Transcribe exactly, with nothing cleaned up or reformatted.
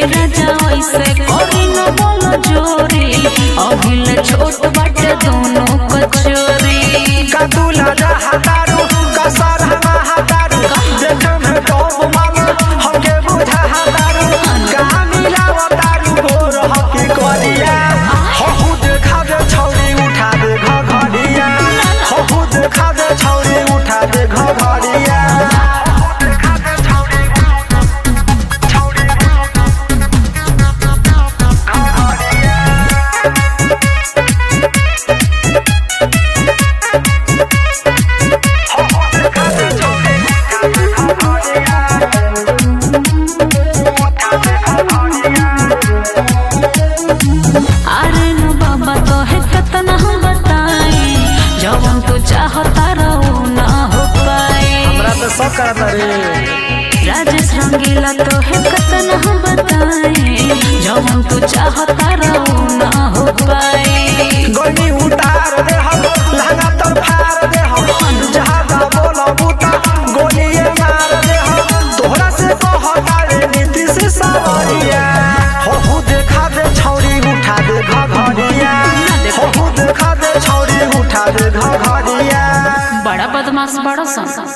राजा ऐसे करी न बोल जोरी अभिल छोट बाटे दोनों कचोरी का दूल्हा हतारू का सरहना हतारू देखे में टॉप माल हमके बुझा हतारू का मिलाव तारू गोर हकी करिया हहु देखा दे छौरी उठा दे घघरिया हहु देखा दे छौरी उठा दे घघरिया अरे न बाबा तो है कितना हम बताए जवन तू चाहता रहो ना हो पाए हमरा तो सब करता रे राजेश रंगीला तो है कितना हम बताए जवन तू चाहता रहो ना हो पाए गोनी उतार दे हम लहंगा तर फाड़ दे हम जहादा बोला बूता गोलिए मार दे हम तोहरा से कहता रे नीति से सवरिया हो देखा दे छौरी उठा दे घघरिया हो देखा दे छौरी उठा दे घघरिया बड़ा बदमाश बड़ा सन